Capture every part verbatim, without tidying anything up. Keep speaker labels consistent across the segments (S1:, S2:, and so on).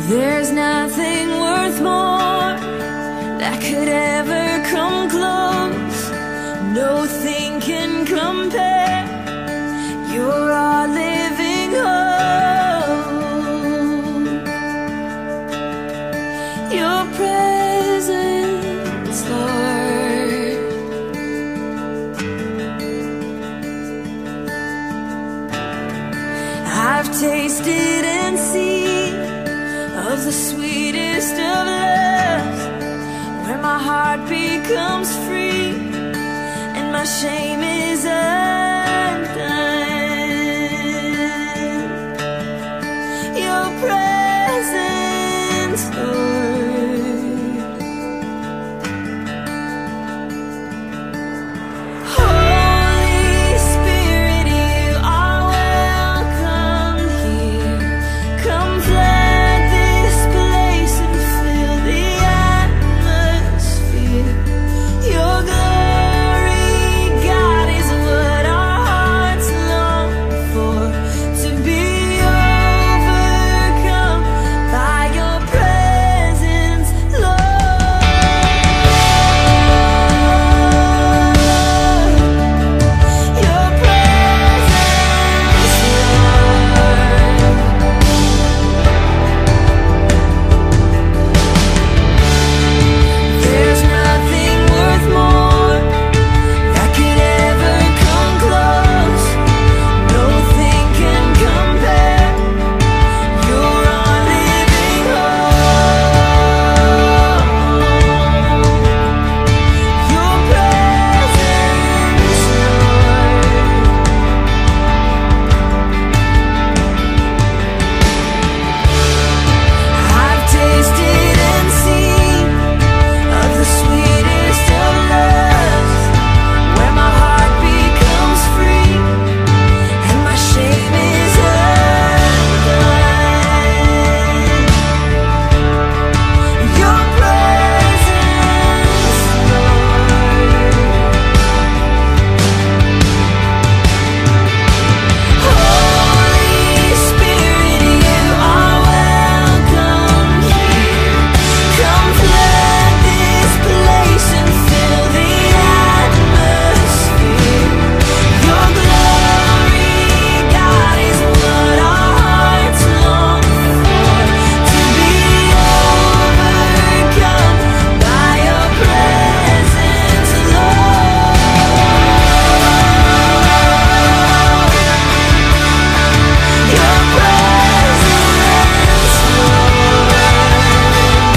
S1: There's nothing worth more that could ever come close. Nothing can compare. You're our living hope. Your presence, Lord. I've tasted and seen of the sweetest of loves, where my heart becomes free and my shame is undone. Your presence, Lord. Holy Spirit, you are welcome here. Come flood this place and fill the atmosphere. Your glory, God, is what our hearts long for. To be overcome by your presence, Lord. Your presence, Lord. There's nothing worth more that could ever come close. Nothing can compare. You're our living hope. Your presence, Lord. I've tasted and seen of the sweetest of loves, where my heart becomes free and my shame is undone. Your presence, Lord. Holy Spirit, you are welcome here. Come flood this place and fill the atmosphere. Your glory, God, is what our hearts long for. To be overcome by your presence, Lord. Your presence, Lord.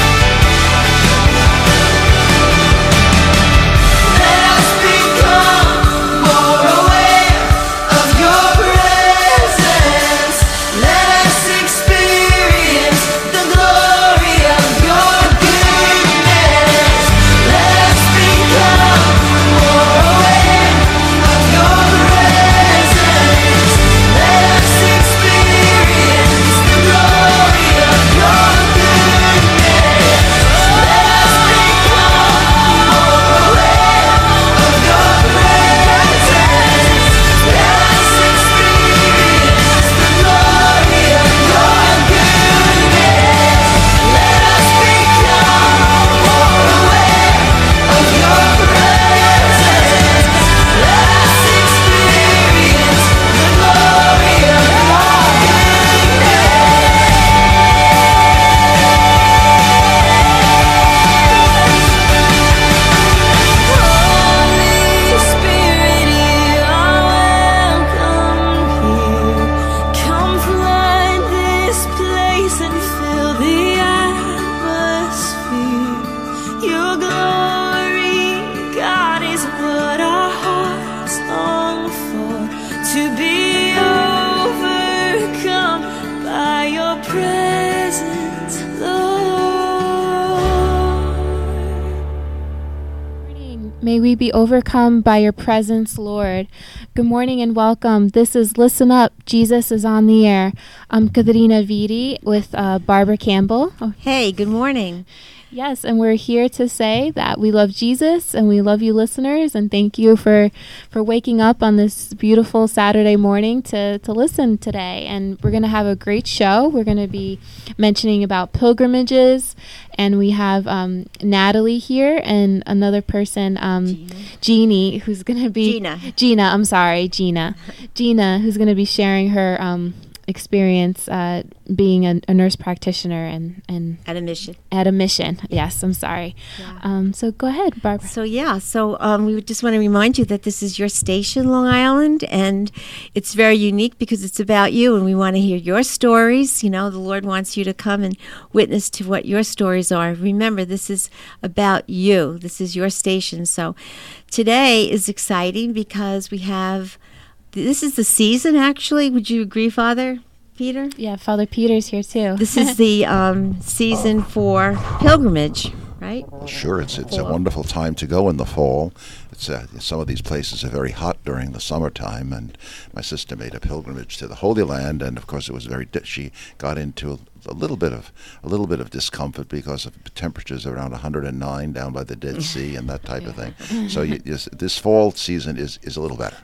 S1: Let us become more aware of your presence. Let us experience the glory of your goodness. Let us become more aware of your presence. Let us experience the glory of your goodness. Let us become more aware of your presence. Let us experience the glory of your goodness. Let us become more aware of your presence. Let us experience the glory of your Holy Spirit, you are welcome here. Come flood this place and fill the atmosphere. Your glory, God, is what our hearts long for. To be overcome by your presence, Lord.
S2: Morning. May we be overcome by your presence, Lord. Good morning and welcome. This is Listen Up, Jesus is on the Air. I'm Katerina Viti with uh, Barbara Campbell. Oh,
S3: Hey, good morning.
S2: Yes, and we're here to say that we love Jesus and we love you listeners, and thank you for, for waking up on this beautiful Saturday morning to, to listen today. And we're going to have a great show. We're going to be mentioning about pilgrimages, and we have um, Natalie here and another person, um,
S3: Gina.
S2: Jeannie, who's going to be...
S3: Gina.
S2: Gina, I'm sorry, Gina. Gina, who's going to be sharing her... Um, experience uh, being a, a nurse practitioner and, and
S3: At a mission.
S2: at a mission. Yes, I'm sorry.
S3: Yeah.
S2: Um, so go ahead, Barbara.
S3: So yeah, so um, we would just want to remind you that this is your station, Long Island, and it's very unique because it's about you, and we want to hear your stories. You know, the Lord wants you to come and witness to what your stories are. Remember, this is about you. This is your station. So today is exciting because we have, this is the season, actually. Would you agree, Father Peter?
S2: Yeah, Father Peter's here too.
S3: This is the um, season for pilgrimage, right?
S4: Sure, it's it's a wonderful time to go in the fall. It's uh, some of these places are very hot during the summertime, and my sister made a pilgrimage to the Holy Land, and of course it was very. Di- she got into a, a little bit of a little bit of discomfort because of temperatures around one hundred nine down by the Dead Sea and that type of thing. So you, yes, this fall season is is a little better.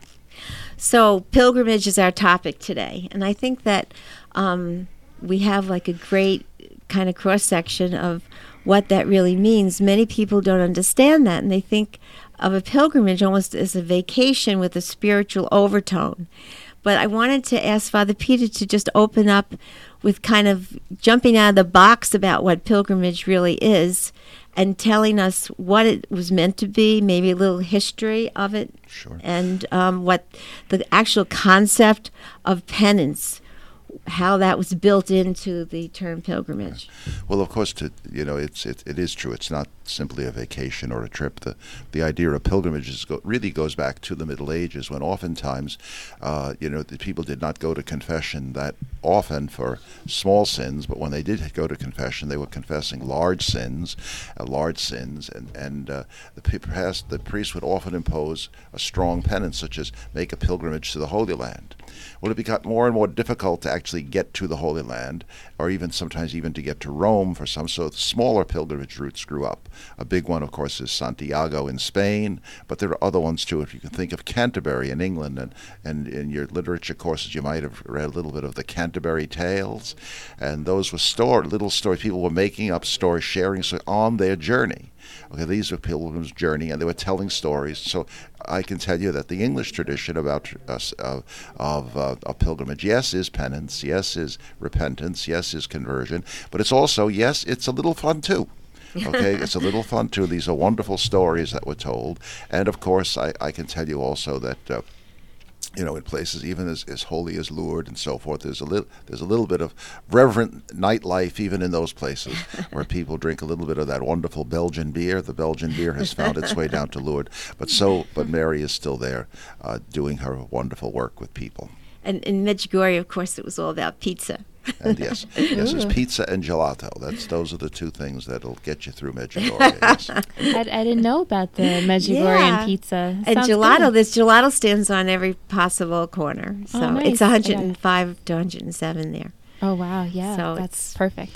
S3: So pilgrimage is our topic today, and I think that um, we have like a great kind of cross section of what that really means. Many people don't understand that, and they think of a pilgrimage almost as a vacation with a spiritual overtone. But I wanted to ask Father Peter to just open up with kind of jumping out of the box about what pilgrimage really is and telling us what it was meant to be, maybe a little history of it,
S4: Sure.
S3: and um, what the actual concept of penance, how that was built into the term pilgrimage.
S4: Well, of course, to, you know, it's it, it is true. It's not simply a vacation or a trip. The the idea of pilgrimages go, really goes back to the Middle Ages, when oftentimes, uh, you know, the people did not go to confession that often for small sins, but when they did go to confession, they were confessing large sins, uh, large sins, and and uh, the past the priest would often impose a strong penance, such as make a pilgrimage to the Holy Land. Well, it became more and more difficult to actually get to the Holy Land, or even sometimes even to get to Rome for some. So smaller pilgrimage routes grew up. A big one, of course, is Santiago in Spain, but there are other ones too. If you can think of Canterbury in England, and, and in your literature courses you might have read a little bit of the Canterbury Tales, and those were story, little stories. People were making up stories, sharing so on their journey. Okay, these were pilgrims' journey, and they were telling stories. So I can tell you that the English tradition about us uh, of uh, a pilgrimage, yes, is penance, yes, is repentance, yes, is conversion, but it's also, yes, it's a little fun too. Okay, it's a little fun too. These are wonderful stories that were told, and of course, I, I can tell you also that. Uh, You know, in places even as, as holy as Lourdes and so forth, there's a little there's a little bit of reverent nightlife even in those places, where people drink a little bit of that wonderful Belgian beer. The Belgian beer has found its way down to Lourdes, but so but Mary is still there, uh, doing her wonderful work with people.
S3: And in Medjugorje, of course, it was all about pizza.
S4: And yes, yes, it's pizza and gelato. That's those are the two things that'll get you through Medjugorje. Yes.
S2: I, I didn't know about the Medjugorjean
S3: Yeah.
S2: pizza.
S3: And
S2: Sounds
S3: gelato,
S2: good.
S3: there's gelato stands on every possible corner. So
S2: Oh, nice.
S3: it's one hundred five
S2: Yeah.
S3: to one hundred seven there.
S2: Oh, wow. Yeah,
S3: So
S2: that's
S3: it's-
S2: perfect.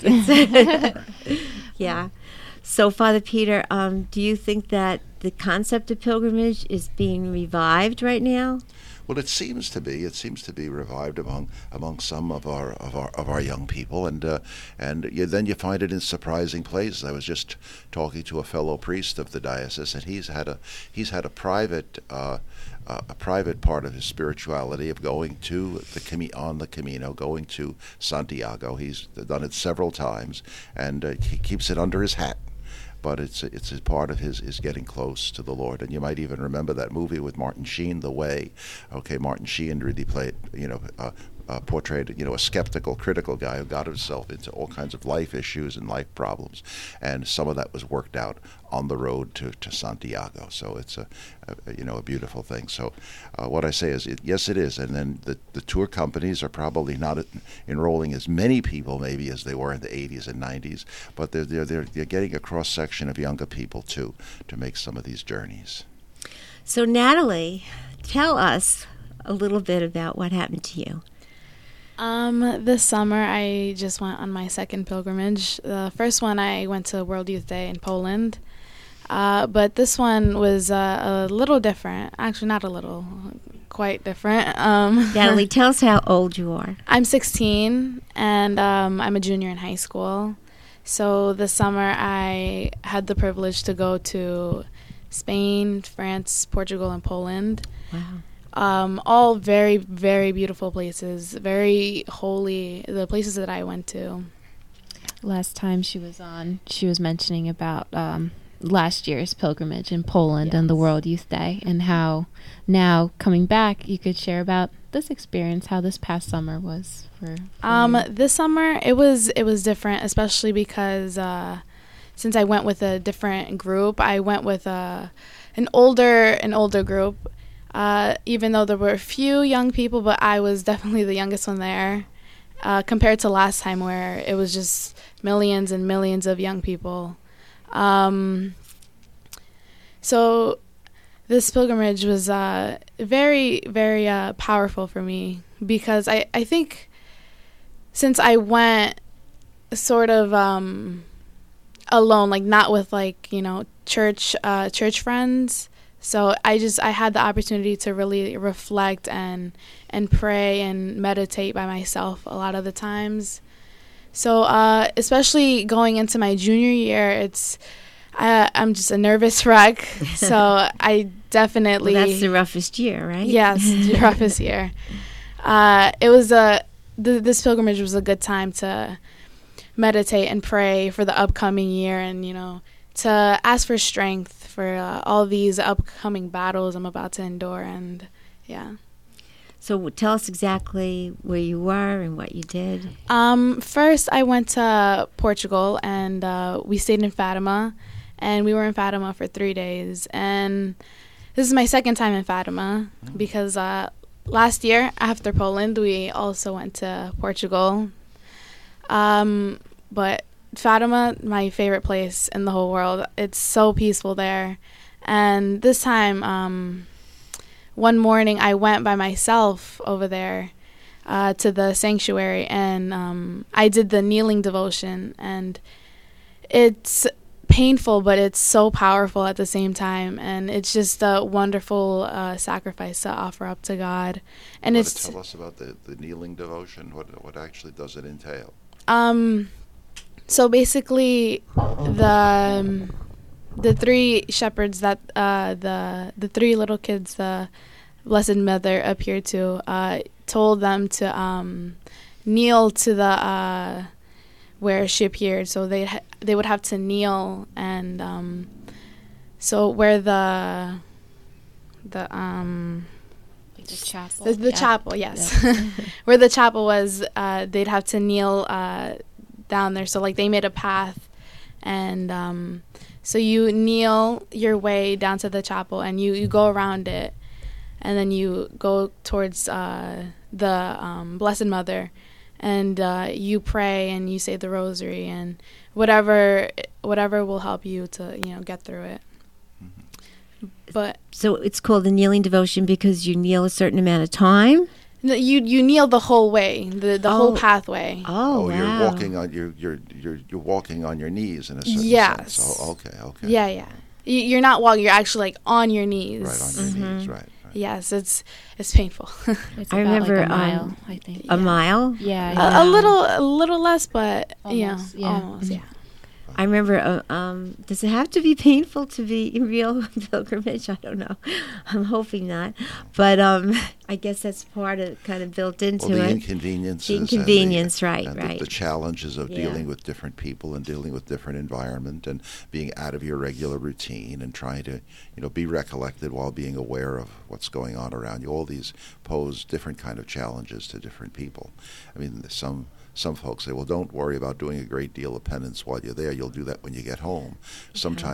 S3: Yeah. So, Father Peter, um, do you think that the concept of pilgrimage is being revived right now?
S4: Well, it seems to be. It seems to be revived among among some of our of our of our young people, and uh, and you, then you find it in surprising places. I was just talking to a fellow priest of the diocese, and he's had a he's had a private uh, uh, a private part of his spirituality of going to the Cami- on the Camino, going to Santiago. He's done it several times, and uh, he keeps it under his hat. But it's a, it's a part of his is getting close to the Lord, and you might even remember that movie with Martin Sheen, The Way. Okay, Martin Sheen really played, you know, uh, uh, portrayed, you know, a skeptical, critical guy who got himself into all kinds of life issues and life problems, and some of that was worked out on the road to, to Santiago. So it's a, a you know a beautiful thing. So uh, what I say is, it, yes, it is. And then the the tour companies are probably not enrolling as many people maybe as they were in the eighties and nineties, but they're they're they're, they're getting a cross section of younger people too to make some of these journeys.
S3: So, Natalie, tell us a little bit about what happened to you.
S5: Um, this summer I just went on my second pilgrimage. The first one I went to World Youth Day in Poland, uh, but this one was uh, a little different. Actually, not a little, quite different. Um,
S3: Natalie, tell us how old you are.
S5: I'm sixteen, and um, I'm a junior in high school. So this summer I had the privilege to go to Spain, France, Portugal, and Poland.
S3: Wow.
S5: Um, all very, very beautiful places, very holy, the places that I went to.
S2: Last time she was on, she was mentioning about um, last year's pilgrimage in Poland
S5: Yes.
S2: and the World Youth Day, and how now coming back, you could share about this experience, how this past summer was for, for
S5: Um,
S2: you.
S5: this summer it was it was different, especially because uh, since I went with a different group, I went with a an older an older group. Uh, even though there were a few young people, but I was definitely the youngest one there, uh, compared to last time where it was just millions and millions of young people. Um, so this pilgrimage was uh, very, very uh, powerful for me because I, I think since I went sort of um, alone, like not with like, you know, church uh, church friends, so I just I had the opportunity to really reflect and and pray and meditate by myself a lot of the times. So uh, especially going into my junior year, it's I, I'm just a nervous wreck. So I definitely
S3: Well, that's the roughest year, right?
S5: yes, the roughest year. Uh, it was a th- this pilgrimage was a good time to meditate and pray for the upcoming year, and you know, to ask for strength for uh, all these upcoming battles I'm about to endure. And yeah.
S3: So tell us exactly where you were and what you did.
S5: Um, first, I went to Portugal, and uh, we stayed in Fatima, and we were in Fatima for three days. And this is my second time in Fatima because uh, last year after Poland, we also went to Portugal. Um, but Fatima, my favorite place in the whole world. It's so peaceful there. And this time, um, one morning I went by myself over there uh, to the sanctuary, and um, I did the kneeling devotion. And it's painful, but it's so powerful at the same time. And it's just a wonderful uh, sacrifice to offer up to God. And
S4: Want
S5: it's
S4: to tell us about the, the kneeling devotion? What what actually does it entail?
S5: Um, so basically, the um, the three shepherds that uh, the the three little kids the Blessed Mother appeared to uh, told them to um, kneel to the uh, where she appeared. So they ha- they would have to kneel, and um, so where the the um.
S2: The chapel.
S5: The, the
S2: Yeah.
S5: chapel, yes. Where the chapel was, uh, they'd have to kneel uh, down there. So, like, they made a path. And um, so you kneel your way down to the chapel, and you, you go around it. And then you go towards uh, the um, Blessed Mother. And uh, you pray, and you say the rosary. And whatever whatever will help you to, you know, get through it. But
S3: So it's called the kneeling devotion because you kneel a certain amount of time?
S5: no, you you kneel the whole way, the the
S3: Oh.
S5: whole pathway.
S3: Oh,
S4: Oh,
S3: wow.
S4: you're walking on you're you're you're you're walking on your knees in a certain
S5: Yes.
S4: sense. Oh, okay, okay.
S5: Yeah, yeah. You- You're not walking. You're actually like on your knees.
S4: Right on your
S3: Mm-hmm.
S4: knees, right. right.
S5: Yes, it's it's painful.
S2: It's
S3: I
S2: about
S3: remember,
S2: like a mile,
S3: um,
S2: I think.
S3: A mile?
S2: Yeah,
S5: a,
S2: yeah.
S5: a little a little less, but you know,
S2: Almost, yeah.
S5: almost, yeah.
S3: I remember, uh, um, does it have to be painful to be in real pilgrimage? I don't know. I'm hoping not. But um, I guess that's part of kind of built into
S4: Well, the
S3: it.
S4: inconveniences,
S3: The
S4: and
S3: inconvenience, right,
S4: and
S3: right.
S4: The, the challenges of
S3: Yeah.
S4: dealing with different people and dealing with different environment and being out of your regular routine and trying to, you know, be recollected while being aware of what's going on around you. All these pose different kind of challenges to different people. I mean, some some folks say, well, don't worry about doing a great deal of penance while you're there. You'll do that when you get home. Sometimes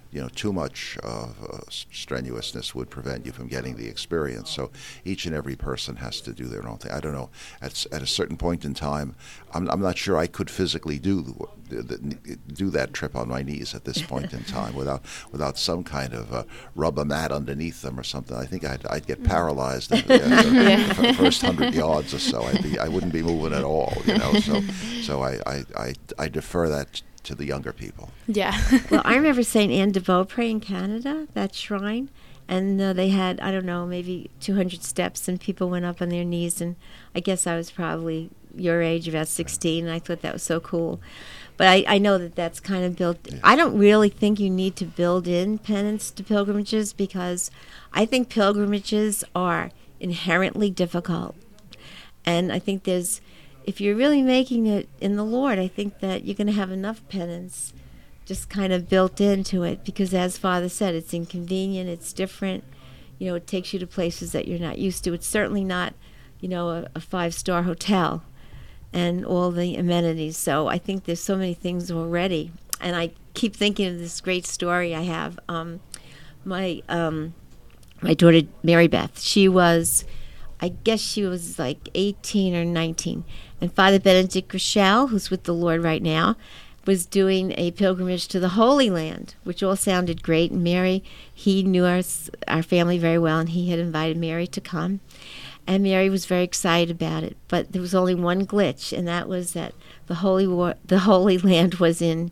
S4: you know, too much uh, uh, strenuousness would prevent you from getting the experience. So each and every person has to do their own thing. I don't know. At at a certain point in time, I'm I'm not sure I could physically do the, the, do that trip on my knees at this point in time without without some kind of uh, rubber mat underneath them or something. I think I'd I'd get paralyzed in the, uh, the first hundred yards or so. I'd be I wouldn't be moving at all. You know. So so I I, I, I defer that to the younger people.
S5: Yeah.
S3: Well, I remember Saint Anne de Beaupré in Canada, that shrine, and uh, they had, I don't know, maybe two hundred steps, and people went up on their knees, and I guess I was probably your age, about sixteen, and I thought that was so cool. But I, I know that that's kind of built.
S4: Yeah.
S3: I don't really think you need to build in penance to pilgrimages, because I think pilgrimages are inherently difficult. And I think there's, if you're really making it in the Lord, I think that you're going to have enough penance just kind of built into it, because as Father said, it's inconvenient, it's different. You know, it takes you to places that you're not used to. It's certainly not, you know, a, a five-star hotel and all the amenities. So I think there's so many things already. And I keep thinking of this great story I have. Um, my um, my daughter, Mary Beth, she was, I guess she was like eighteen or nineteen. And Father Benedict Rochelle, who's with the Lord right now, was doing a pilgrimage to the Holy Land, which all sounded great. And Mary, he knew our, our family very well, and he had invited Mary to come. And Mary was very excited about it. But there was only one glitch, and that was that the Holy War, the Holy Land was in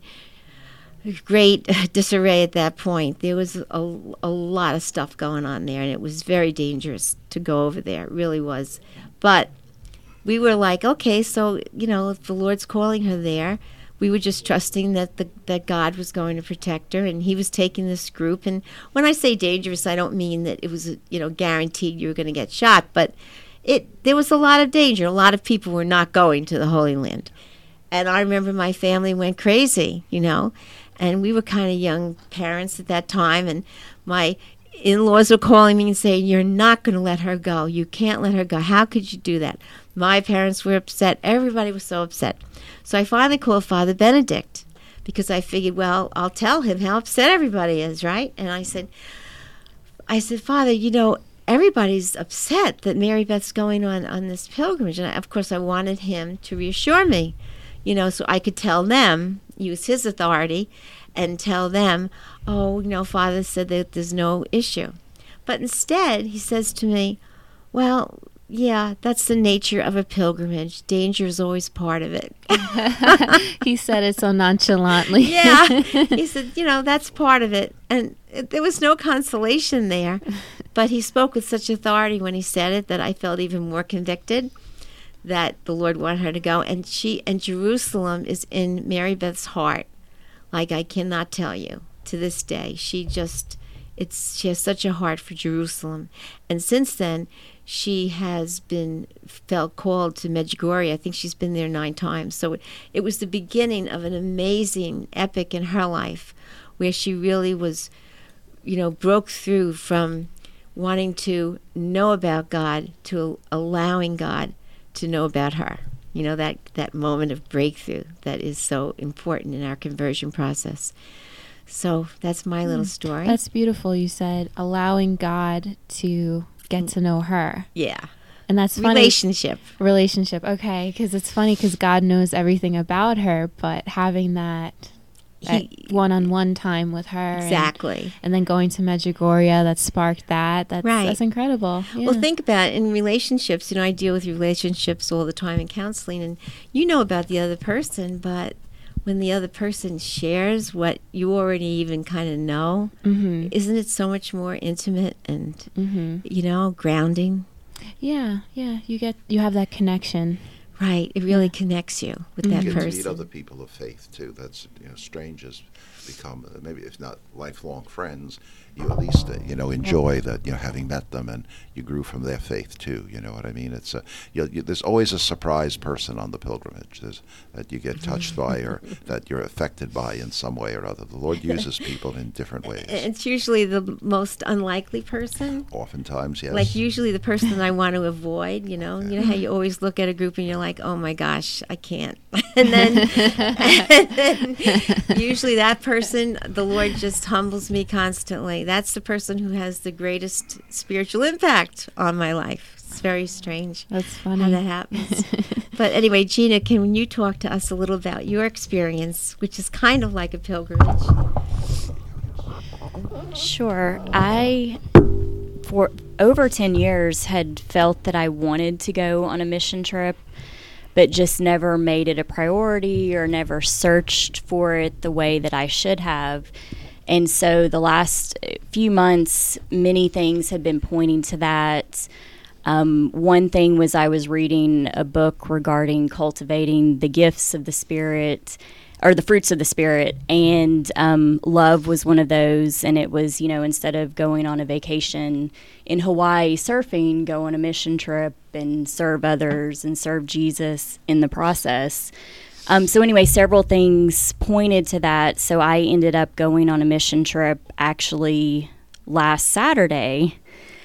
S3: great disarray at that point. There was a, a lot of stuff going on there, and it was very dangerous to go over there. It really was. But we were like, okay, so, you know, if the Lord's calling her there, we were just trusting that the, that God was going to protect her, and he was taking this group. And when I say dangerous, I don't mean that it was, you know, guaranteed you were going to get shot, but it there was a lot of danger. A lot of people were not going to the Holy Land. And I remember my family went crazy, you know, and we were kind of young parents at that time, and my in-laws were calling me and saying, you're not going to let her go. You can't let her go. How could you do that? My parents were upset. Everybody was so upset. So I finally called Father Benedict, because I figured, well, I'll tell him how upset everybody is, right? And I said, I said, Father, you know, everybody's upset that Mary Beth's going on, on this pilgrimage. And I, of course, I wanted him to reassure me, you know, so I could tell them, use his authority, and tell them, oh, you know, Father said that there's no issue. But instead, he says to me, well, yeah, that's the nature of a pilgrimage. Danger is always part of it.
S2: He said it so nonchalantly.
S3: Yeah. He said, you know, that's part of it. And it, there was no consolation there. But he spoke with such authority when he said it that I felt even more convicted that the Lord wanted her to go. And she and Jerusalem is in Mary Beth's heart, like I cannot tell you. To this day, she just, it's she has such a heart for Jerusalem. And since then, she has been felt called to Medjugorje. I think she's been there nine times. So it, it was the beginning of an amazing epic in her life, where she really was, you know, broke through from wanting to know about God to allowing God to know about her. You know, that, that moment of breakthrough that is so important in our conversion process. So that's my little story.
S2: That's beautiful. You said allowing God to get to know her.
S3: Yeah.
S2: And that's funny.
S3: Relationship.
S2: Relationship. Okay. Because it's funny because God knows everything about her, but having that, that
S3: He-
S2: one-on-one time with her.
S3: Exactly.
S2: And, and then going to Medjugorje, that sparked that. That's,
S3: Right.
S2: that's incredible. Yeah.
S3: Well, think about it. In relationships, you know, I deal with relationships all the time in counseling, and you know about the other person, but when the other person shares what you already even kind of know,
S2: Mm-hmm.
S3: isn't it so much more intimate and,
S2: Mm-hmm.
S3: you know, grounding?
S2: Yeah. Yeah. You get, you have that connection.
S3: Right. It really connects you with that
S4: You get to meet
S3: person.
S4: other people of faith too. That's, you know, strangers become uh, maybe if not lifelong friends, you at least uh, you know enjoy that, you know, having met them, and you grew from their faith too. You know what I mean? It's a you, you, there's always a surprise person on the pilgrimage there's, that you get touched by or that you're affected by in some way or other. The Lord uses people in different ways.
S3: It's usually the most unlikely person.
S4: Oftentimes, yes.
S3: Like usually the person I want to avoid, you know. You know how you always look at a group and you're like, like, oh my gosh, I can't. and, then, and then usually that person, the Lord just humbles me constantly. That's the person who has the greatest spiritual impact on my life. It's very strange.
S2: That's funny
S3: how that happens. But anyway, Gina, can you talk to us a little about your experience, which is kind of like a pilgrimage?
S6: Sure. I, for over ten years, had felt that I wanted to go on a mission trip, but just never made it a priority or never searched for it the way that I should have. And so the last few months, many things had been pointing to that. Um, one thing was I was reading a book regarding cultivating the gifts of the Spirit, or the fruits of the Spirit, and um, love was one of those. And it was, you know, instead of going on a vacation in Hawaii surfing, go on a mission trip and serve others and serve Jesus in the process. Um, so anyway, several things pointed to that. So I ended up going on a mission trip actually last Saturday.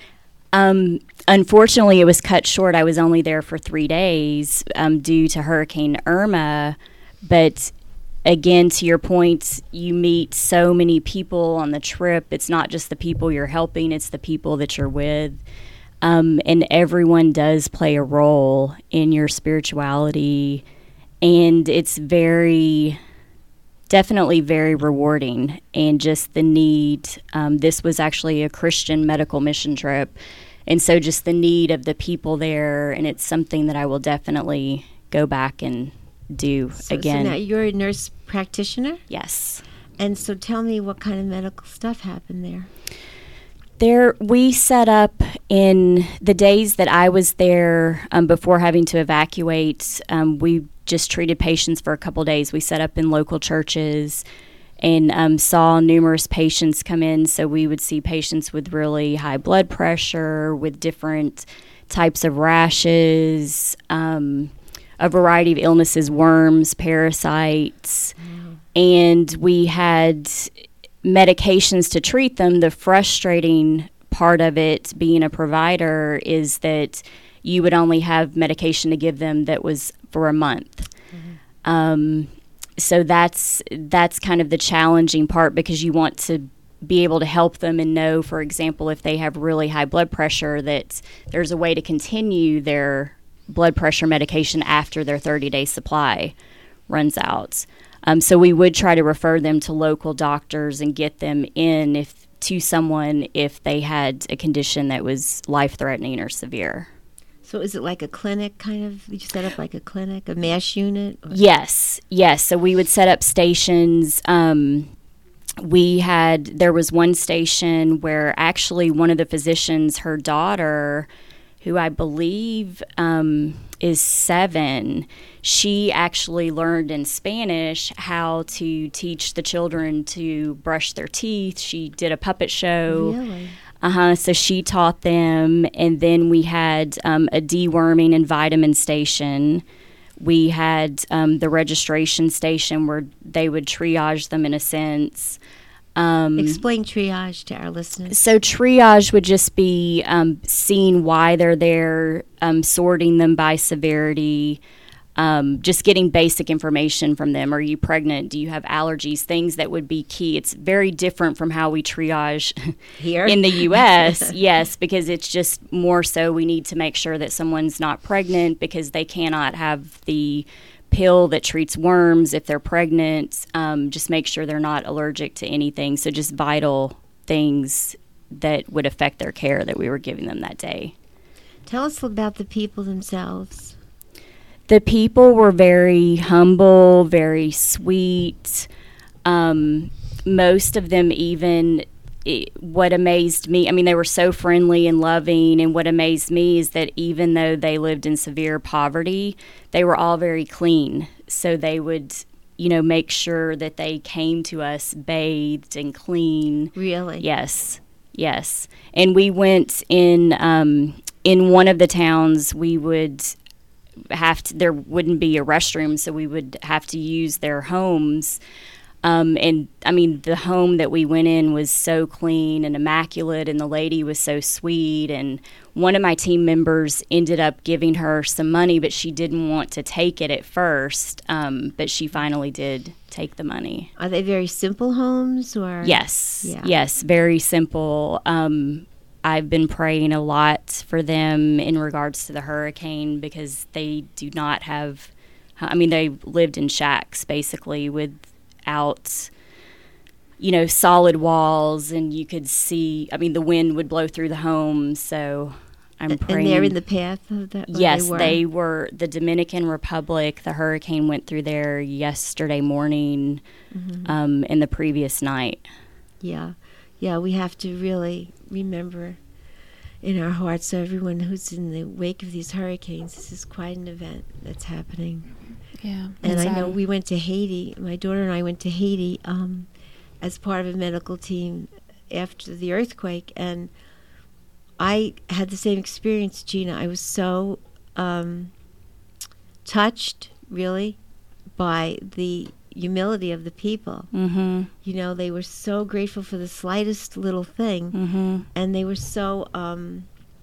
S6: Um, unfortunately, it was cut short. I was only there for three days um, due to Hurricane Irma. But again, to your point, you meet so many people on the trip. It's not just the people you're helping, it's the people that you're with. Um, and everyone does play a role in your spirituality. And it's very, definitely very rewarding. And just the need, um, this was actually a Christian medical mission trip. And so just the need of the people there, and it's something that I will definitely go back and do
S3: so,
S6: again.
S3: So now you're a nurse practitioner?
S6: Yes.
S3: And so tell me what kind of medical stuff happened there.
S6: There, we set up in the days that I was there um, before having to evacuate. Um, we just treated patients for a couple days. We set up in local churches and um, saw numerous patients come in. So we would see patients with really high blood pressure, with different types of rashes, um, a variety of illnesses, worms, parasites, mm. and we had medications to treat them. The frustrating part of it, being a provider, is that you would only have medication to give them that was for a month. Mm-hmm. Um, so that's that's kind of the challenging part, because you want to be able to help them and know, for example, if they have really high blood pressure, that there's a way to continue their blood pressure medication after their thirty-day supply runs out. Um, so we would try to refer them to local doctors and get them in if to someone if they had a condition that was life-threatening or severe.
S3: So is it like a clinic kind of? You set up like a clinic, a MASH unit? Or?
S6: Yes, yes. So we would set up stations. Um, we had, there was one station where actually one of the physicians, her daughter, who I believe um, is seven, she actually learned in Spanish how to teach the children to brush their teeth. She did a puppet show.
S3: Really?
S6: Uh-huh. So she taught them. And then we had um, a deworming and vitamin station. We had um, the registration station where they would triage them in a sense. Um,
S3: Explain triage to our listeners.
S6: So triage would just be um, seeing why they're there, um, sorting them by severity, um, just getting basic information from them. Are you pregnant? Do you have allergies? Things that would be key. It's very different from how we triage
S3: here
S6: in the U S Yes, because it's just more so we need to make sure that someone's not pregnant, because they cannot have the pill that treats worms if they're pregnant. Um, just make sure they're not allergic to anything. So just vital things that would affect their care that we were giving them that day.
S3: Tell us about the people themselves.
S6: The people were very humble, very sweet. Um, most of them even, it, what amazed me, I mean, they were so friendly and loving, and what amazed me is that even though they lived in severe poverty, they were all very clean. So they would, you know, make sure that they came to us bathed and clean.
S3: Really?
S6: Yes, yes. And we went in, um, in one of the towns, we would have to, there wouldn't be a restroom, so we would have to use their homes. Um, and I mean, the home that we went in was so clean and immaculate, and the lady was so sweet. And one of my team members ended up giving her some money, but she didn't want to take it at first. Um, but she finally did take the money.
S3: Are they very simple homes, or?
S6: Yes,
S3: Yeah.
S6: yes, very simple. Um, I've been praying a lot for them in regards to the hurricane, because they do not have, I mean, they lived in shacks basically with out, you know, solid walls, and you could see, I mean, the wind would blow through the home, so I'm
S3: And
S6: praying.
S3: they're in the path of that? where
S6: Yes,
S3: they were?
S6: they were. The Dominican Republic, the hurricane went through there yesterday morning,
S3: Mm-hmm.
S6: um, and the previous night.
S3: Yeah. Yeah, we have to really remember in our hearts, everyone who's in the wake of these hurricanes, this is quite an event that's happening.
S2: Yeah.
S3: And I know
S2: sad.
S3: we went to Haiti. My daughter and I went to Haiti um, as part of a medical team after the earthquake, and I had the same experience, Gina. I was so um, touched, really, by the humility of the people.
S6: Mm-hmm.
S3: You know, they were so grateful for the slightest little thing,
S6: Mm-hmm.
S3: and they were so um,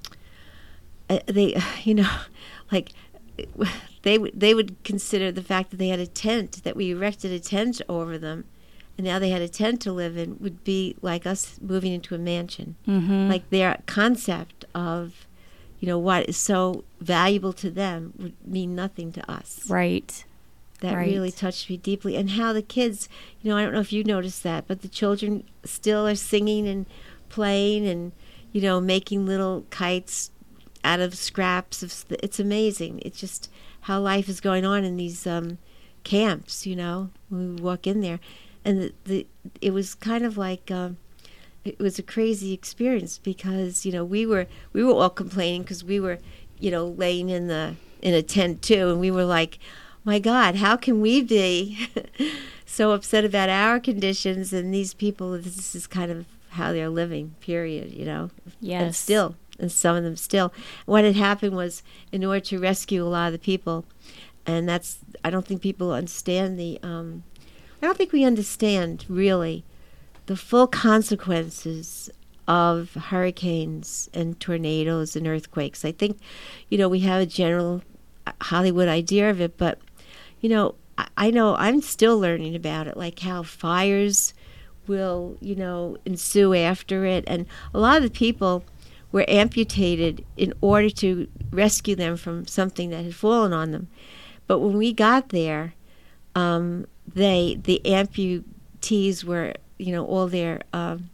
S3: uh, they, you know, like. They would they would consider the fact that they had a tent, that we erected a tent over them, and now they had a tent to live in, would be like us moving into a mansion.
S6: Mm-hmm.
S3: Like their concept of, you know, what is so valuable to them would mean nothing to us.
S6: Right.
S3: That
S6: right.
S3: really touched me deeply. And how the kids, you know, I don't know if you noticed that, but the children still are singing and playing and, you know, making little kites out of scraps of. It's amazing. It's just how life is going on in these um, camps, you know, when we walk in there. And the, the it was kind of like, um, it was a crazy experience, because, you know, we were we were all complaining because we were, you know, laying in the in a tent too, and we were like, my God, how can we be so upset about our conditions, and these people, this is kind of how they're living, period, you know.
S6: Yes.
S3: And still, and some of them still. What had happened was, in order to rescue a lot of the people, and that's, I don't think people understand the, um, I don't think we understand, really, the full consequences of hurricanes and tornadoes and earthquakes. I think, you know, we have a general Hollywood idea of it, but, you know, I, I know I'm still learning about it, like how fires will, you know, ensue after it. And a lot of the people were amputated in order to rescue them from something that had fallen on them. But when we got there, um, they the amputees were, you know, all their um,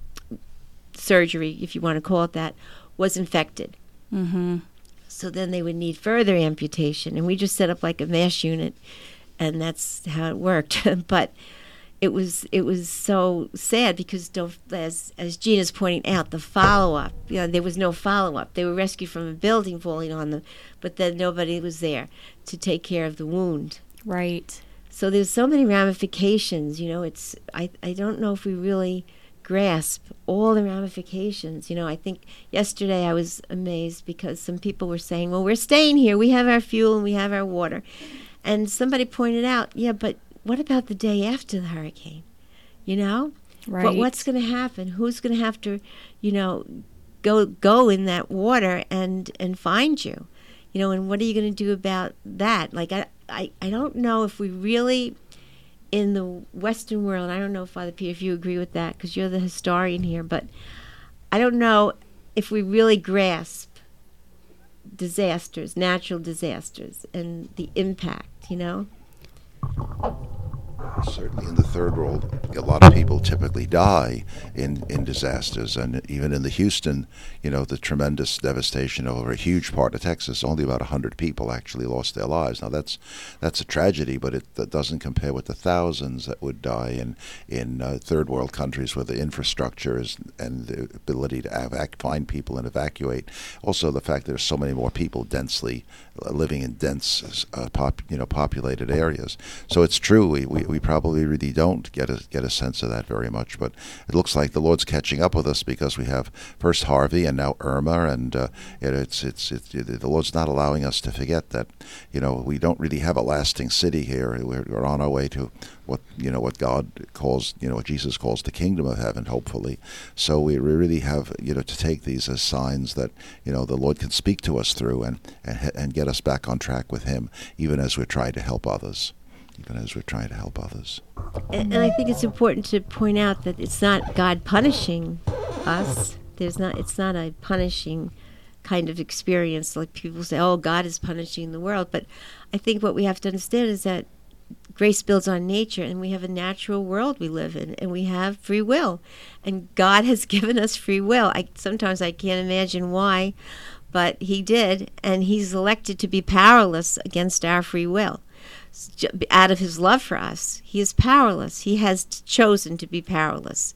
S3: surgery, if you want to call it that, was infected.
S6: Mm-hmm.
S3: So then they would need further amputation. And we just set up like a mesh unit, and that's how it worked. But it was it was so sad because, as as Gina's pointing out, the follow-up, you know, there was no follow-up. They were rescued from a building falling on them, but then nobody was there to take care of the wound.
S6: Right.
S3: So there's so many ramifications, you know, it's, I, I don't know if we really grasp all the ramifications. You know, I think yesterday I was amazed because some people were saying, well, we're staying here, we have our fuel and we have our water. And somebody pointed out, yeah, but what about the day after the hurricane? You know?
S6: Right.
S3: But what's going to happen? Who's going to have to, you know, go go in that water and, and find you? You know, and what are you going to do about that? Like, I, I, I don't know if we really, in the Western world, I don't know, Father Peter, if you agree with that, because you're the historian here, but I don't know if we really grasp disasters, natural disasters, and the impact, you know?
S4: Certainly in the third world, a lot of people typically die in, in disasters. And even in the Houston, you know, the tremendous devastation over a huge part of Texas, only about one hundred people actually lost their lives. Now, that's that's a tragedy, but it that doesn't compare with the thousands that would die in, in uh, third world countries where the infrastructure is, and the ability to evac- find people and evacuate. Also, the fact that there's so many more people densely uh, living in dense, uh, pop, you know, populated areas. So it's true, we, we, we probably probably really don't get a get a sense of that very much. But it looks like the Lord's catching up with us, because we have first Harvey and now Irma, and uh, it, it's, it's it's the Lord's not allowing us to forget that, you know, we don't really have a lasting city here. We're, we're on our way to what you know what God calls, you know, what Jesus calls the kingdom of heaven, hopefully. So we really have, you know, to take these as signs that, you know, the Lord can speak to us through and and and get us back on track with Him, even as we're trying to help others. Even as we're trying to help others.
S3: And, and I think it's important to point out that it's not God punishing us. There's not. It's not a punishing kind of experience like people say, oh, God is punishing the world. But I think what we have to understand is that grace builds on nature, and we have a natural world we live in, and we have free will. And God has given us free will. I Sometimes I can't imagine why, but He did, and He's elected to be powerless against our free will. Out of His love for us, He is powerless. He has chosen to be powerless.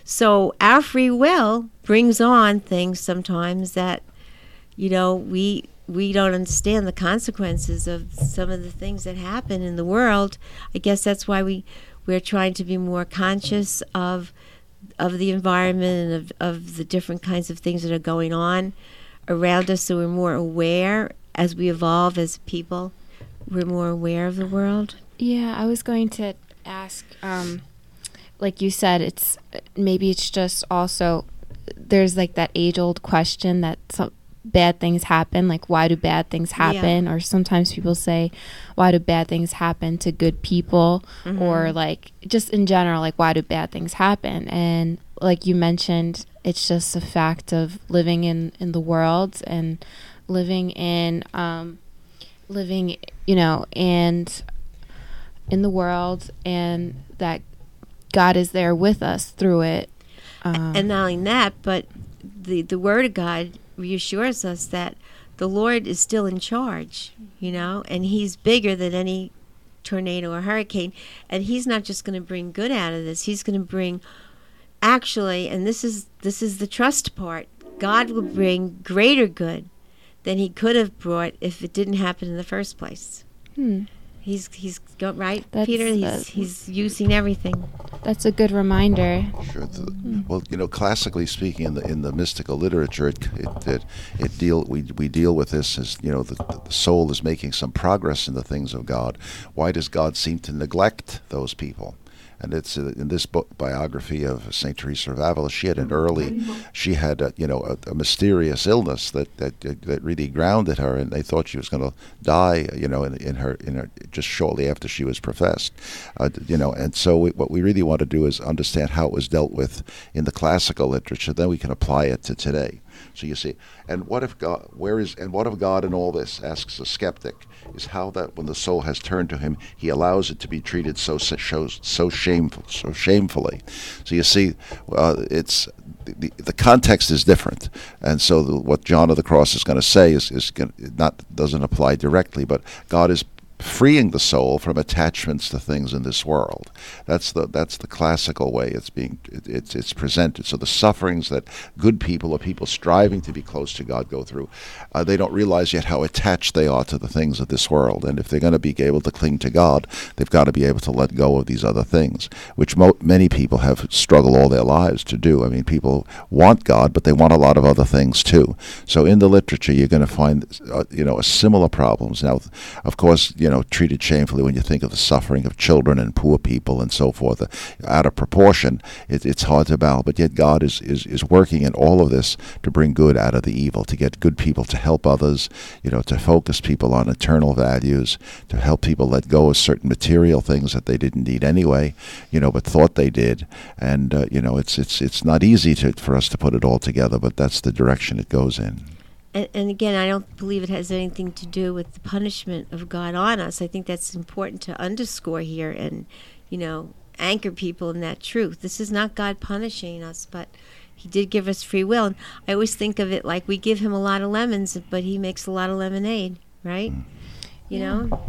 S3: So our free will brings on things sometimes that, you know, we we don't understand the consequences of some of the things that happen in the world. I guess that's why we we're trying to be more conscious of of the environment and of, of the different kinds of things that are going on around us, so we're more aware as we evolve as people. We're more aware of the world.
S2: Yeah, I was going to ask, um, like you said, it's maybe it's just also, there's like that age-old question that some bad things happen, like why do bad things happen? Yeah. Or sometimes people say, why do bad things happen to good people? Mm-hmm. Or like just in general, like why do bad things happen? And like you mentioned, it's just a fact of living in, in the world and living in... Um, living, you know, and in the world, and that God is there with us through it. Um,
S3: and not only that, but the, the Word of God reassures us that the Lord is still in charge, you know, and He's bigger than any tornado or hurricane, and He's not just going to bring good out of this. He's going to bring, actually, and this is this is the trust part, God will bring greater good than He could have brought if it didn't happen in the first place.
S2: Hmm.
S3: He's he's got right,
S2: that's,
S3: Peter. He's
S2: that's,
S3: he's using everything.
S2: That's a good reminder.
S4: Sure. The, mm. Well, you know, classically speaking, in the in the mystical literature, it it it, it deal we we deal with this as, you know, the, the soul is making some progress in the things of God. Why does God seem to neglect those people? And it's uh, in this book, biography of Saint Teresa of Avila. She had an early, she had a, you know a, a mysterious illness that, that that really grounded her, and they thought she was going to die, you know, in, in her in her just shortly after she was professed, uh, you know. And so we, what we really want to do is understand how it was dealt with in the classical literature. Then we can apply it to today. So you see, and what if God? Where is and what if God in all this? Asks a skeptic. Is how that when the soul has turned to Him, He allows it to be treated so so so shameful, so shamefully. So you see, uh, it's the, the context is different, and so the, what John of the Cross is going to say is is gonna, not doesn't apply directly, but God is freeing the soul from attachments to things in this world. That's the that's the classical way it's being it, it's it's presented. So the sufferings that good people or people striving to be close to God go through, uh, they don't realize yet how attached they are to the things of this world. And if they're going to be able to cling to God, they've got to be able to let go of these other things, which mo- many people have struggled all their lives to do. I mean, people want God, but they want a lot of other things too. So in the literature, you're going to find uh, you know similar problems. Now, of course, you know. know, treated shamefully when you think of the suffering of children and poor people and so forth. Uh, out of proportion, it, it's hard to balance. But yet God is, is, is working in all of this to bring good out of the evil, to get good people to help others, you know, to focus people on eternal values, to help people let go of certain material things that they didn't need anyway, you know, but thought they did. And, uh, you know, it's it's it's not easy to, for us to put it all together, but that's the direction it goes in.
S3: And, and again, I don't believe it has anything to do with the punishment of God on us. I think that's important to underscore here and, you know, anchor people in that truth. This is not God punishing us, but He did give us free will. And I always think of it like we give Him a lot of lemons, but He makes a lot of lemonade, right? Mm. You know?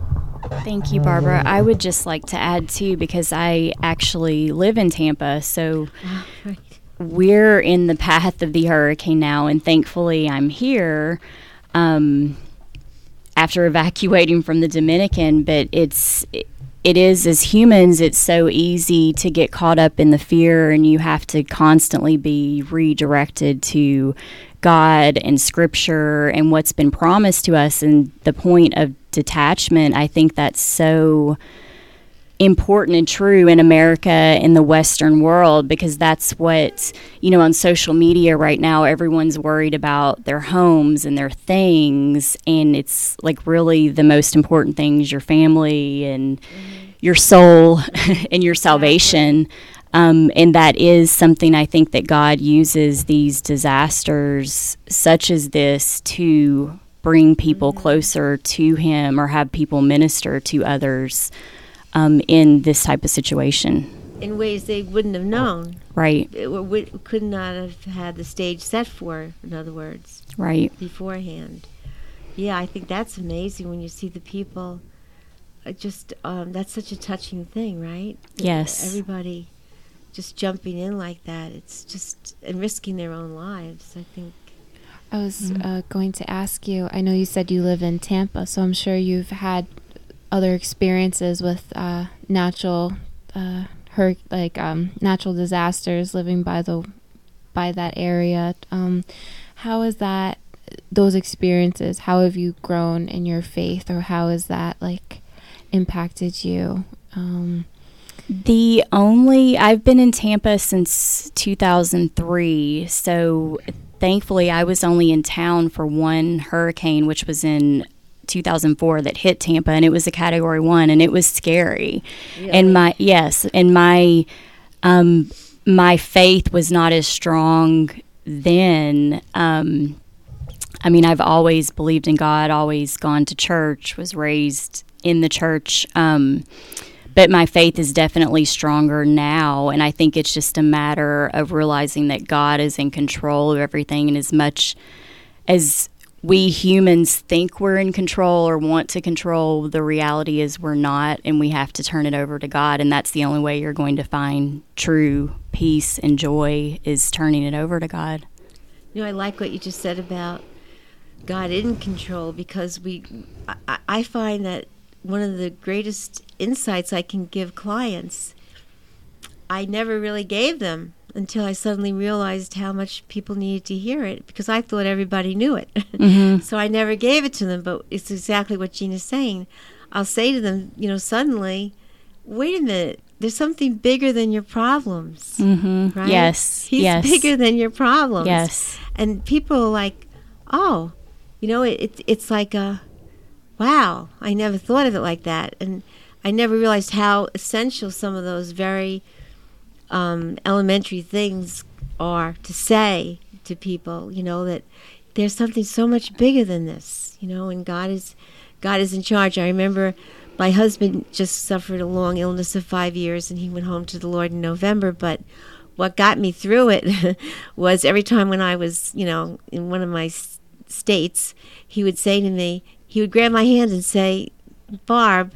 S6: Thank you, Barbara. I would just like to add, too, because I actually live in Tampa, so... Right. We're in the path of the hurricane now, and thankfully I'm here um, after evacuating from the Dominican, but it's it, it is, as humans, it's so easy to get caught up in the fear, and you have to constantly be redirected to God and Scripture and what's been promised to us. And the point of detachment, I think that's so important and true in America, in the Western world, because that's what, you know, on social media right now, everyone's worried about their homes and their things, and it's like really the most important things, your family and mm-hmm. your soul and your salvation. Um, and that is something I think that God uses these disasters such as this to bring people mm-hmm. closer to Him, or have people minister to others Um, in this type of situation.
S3: In ways they wouldn't have known.
S6: Right.
S3: It, w- could not have had the stage set for, in other words.
S6: Right.
S3: Beforehand. Yeah, I think that's amazing when you see the people. Uh, just, um, that's such a touching thing, right?
S6: Yes.
S3: Everybody just jumping in like that. It's just, and risking their own lives, I think.
S2: I was
S3: Mm-hmm.
S2: uh, going to ask you, I know you said you live in Tampa, so I'm sure you've had other experiences with uh, natural, uh, hur- like um, natural disasters, living by the by that area. Um, how is that? Those experiences? How have you grown in your faith, or how has that like impacted you? Um,
S6: the only I've been in Tampa since two thousand three, so thankfully I was only in town for one hurricane, which was in two thousand four, that hit Tampa, and it was a category one, and it was scary. Yeah. And my yes, and my um, my faith was not as strong then. Um, I mean, I've always believed in God, always gone to church, was raised in the church, um, but my faith is definitely stronger now, and I think it's just a matter of realizing that God is in control of everything, and as much as we humans think we're in control or want to control, the reality is we're not, and we have to turn it over to God, and that's the only way you're going to find true peace and joy, is turning it over to God.
S3: You know, I like what you just said about God in control, because we, I, I find that one of the greatest insights I can give clients, I never really gave them until I suddenly realized how much people needed to hear it, because I thought everybody knew it. Mm-hmm. So I never gave it to them, but it's exactly what Gina's saying. I'll say to them, you know, suddenly, wait a minute, there's something bigger than your problems.
S6: Mm-hmm.
S3: Right?
S6: Yes.
S3: He's
S6: yes.
S3: bigger than your problems.
S6: Yes.
S3: And people are like, oh, you know, it, it it's like a, wow, I never thought of it like that. And I never realized how essential some of those very Um, elementary things are to say to people, you know, that there's something so much bigger than this, you know, and God is God is in charge. I remember my husband just suffered a long illness of five years, and he went home to the Lord in November, but what got me through it was every time when I was, you know, in one of my s- states, he would say to me, he would grab my hand and say, Barb,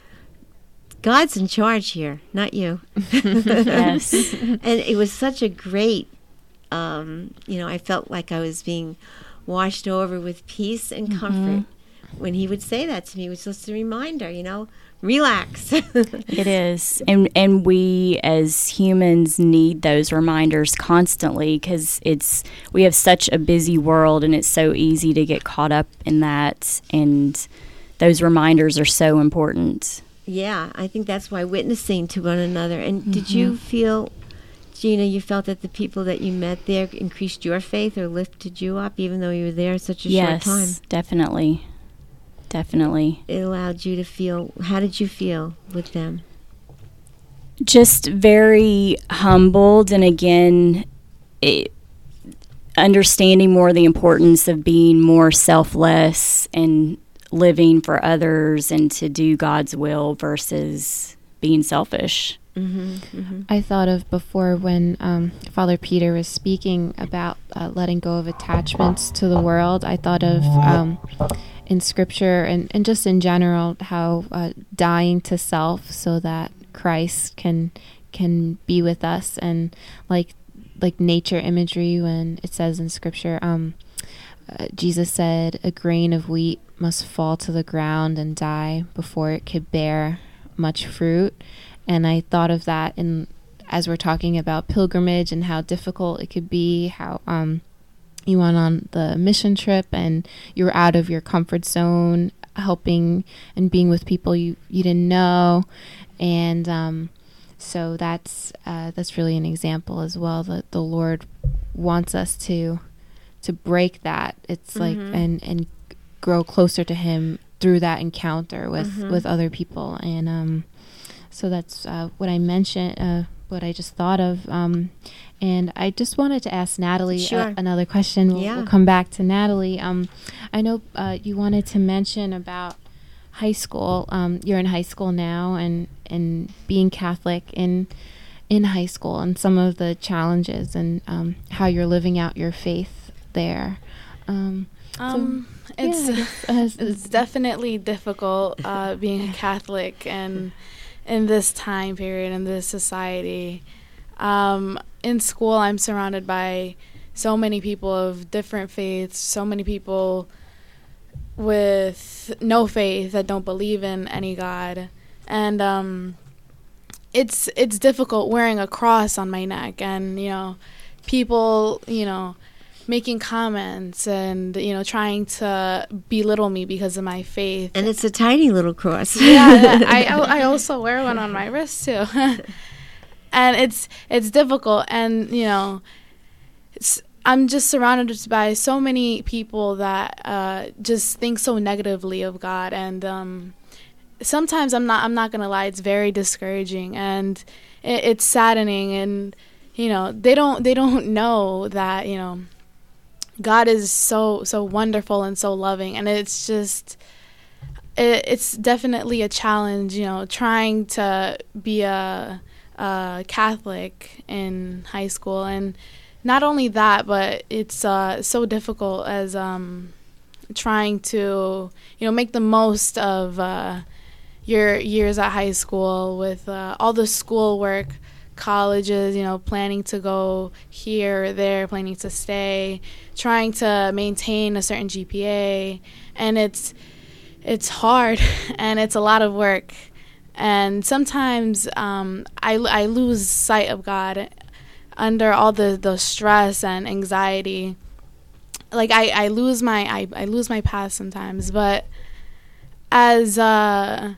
S3: God's in charge here, not you.
S6: Yes.
S3: And it was such a great, um, you know, I felt like I was being washed over with peace and comfort mm-hmm. when he would say that to me. It was just a reminder, you know, relax.
S6: It is. And and we as humans need those reminders constantly, because it's we have such a busy world, and it's so easy to get caught up in that. And those reminders are so important.
S3: Yeah, I think that's why witnessing to one another. And mm-hmm. did you feel, Gina, you felt that the people that you met there increased your faith or lifted you up, even though you were there such a
S6: yes,
S3: short time?
S6: Yes, definitely. Definitely.
S3: It allowed you to feel, how did you feel with them?
S6: Just very humbled, and again, it, understanding more the importance of being more selfless and living for others and to do God's will versus being selfish.
S3: Mm-hmm, mm-hmm.
S2: I thought of before when um, Father Peter was speaking about uh, letting go of attachments to the world. I thought of um, in Scripture and, and just in general how uh, dying to self so that Christ can can be with us, and like like nature imagery when it says in Scripture, um, uh, Jesus said a grain of wheat must fall to the ground and die before it could bear much fruit. And I thought of that in as we're talking about pilgrimage and how difficult it could be, how um, you went on the mission trip and you were out of your comfort zone, helping and being with people you, you didn't know. And um, so that's uh, that's really an example as well, that the Lord wants us to to break that. It's mm-hmm. like and and grow closer to Him through that encounter with, mm-hmm. with other people. And um, so that's uh, what I mentioned, uh, what I just thought of. Um, and I just wanted to ask Natalie
S3: sure.
S2: uh, another question. We'll,
S3: yeah.
S2: we'll come back to Natalie. Um, I know uh, you wanted to mention about high school. Um, you're in high school now, and, and being Catholic in in high school, and some of the challenges and um, how you're living out your faith there. Um,
S5: um,
S2: so,
S5: it's
S2: yeah,
S5: it's, it's definitely difficult uh, being a Catholic and in this time period, in this society. Um, in school, I'm surrounded by so many people of different faiths, so many people with no faith that don't believe in any God. And um, it's it's difficult wearing a cross on my neck, and, you know, people, you know, making comments and, you know, trying to belittle me because of my faith.
S3: And it's a tiny little cross.
S5: Yeah, I, I also wear one on my wrist too. And it's it's difficult, and, you know, it's, I'm just surrounded by so many people that uh, just think so negatively of God, and um, sometimes I'm not I'm not gonna lie, it's very discouraging, and it, it's saddening, and, you know, they don't they don't know that, you know, God is so so wonderful and so loving, and it's just it, it's definitely a challenge, you know, trying to be a, a Catholic in high school. And not only that, but it's uh, so difficult as um, trying to, you know, make the most of uh, your years at high school with uh, all the schoolwork, colleges, you know, planning to go here or there, planning to stay, trying to maintain a certain G P A, and it's it's hard and it's a lot of work, and sometimes um, I, I lose sight of God under all the, the stress and anxiety. Like I, I lose my I, I lose my path sometimes, but as uh